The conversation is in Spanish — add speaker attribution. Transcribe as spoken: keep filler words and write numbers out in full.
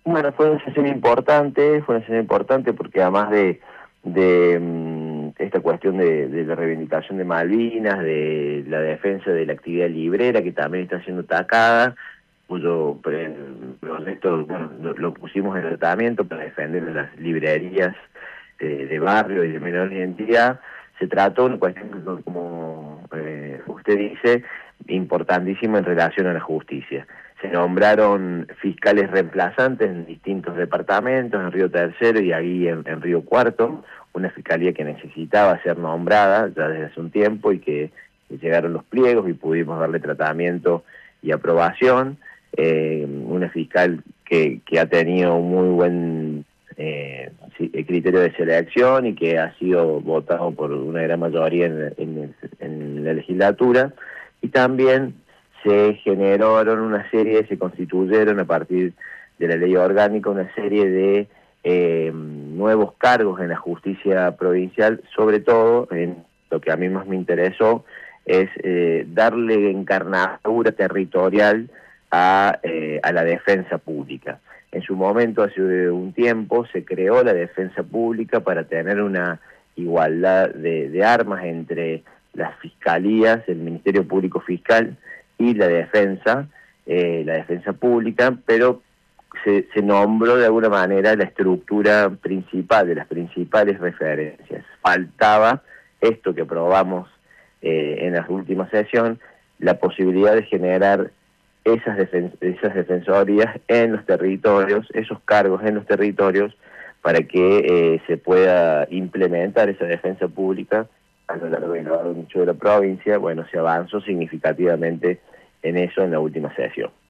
Speaker 1: Bueno, fue una sesión importante, fue una sesión importante porque además de, de mm, esta cuestión de, de la reivindicación de Malvinas, de la defensa de la actividad librera, que también está siendo atacada, cuyo pre- proyecto, bueno, lo, lo pusimos en tratamiento para defender las librerías de, de barrio y de menor identidad. Se trató de una cuestión, como eh, usted dice, importantísima en relación a la justicia. Se nombraron fiscales reemplazantes en distintos departamentos, en Río Tercero y ahí en, en Río Cuarto, una fiscalía que necesitaba ser nombrada ya desde hace un tiempo y que, que llegaron los pliegos y pudimos darle tratamiento y aprobación. Eh, una fiscal que, que ha tenido un muy buen eh, criterio de selección y que ha sido votado por una gran mayoría en, en, en la legislatura, y también se generaron una serie, se constituyeron a partir de la ley orgánica una serie de eh, nuevos cargos en la justicia provincial, sobre todo en lo que a mí más me interesó, es eh, darle encarnatura territorial a, eh, a la defensa pública. En su momento, hace un tiempo, se creó la defensa pública para tener una igualdad de, de armas entre las fiscalías, el Ministerio Público Fiscal y la defensa, eh, la defensa pública, pero se, se nombró de alguna manera la estructura principal de las principales referencias. Faltaba esto que probamos eh, en la última sesión, la posibilidad de generar esas, defen esas defensorías en los territorios, esos cargos en los territorios, para que eh, se pueda implementar esa defensa pública a lo largo y lo ancho de la provincia. Bueno, se avanzó significativamente en eso en la última sesión.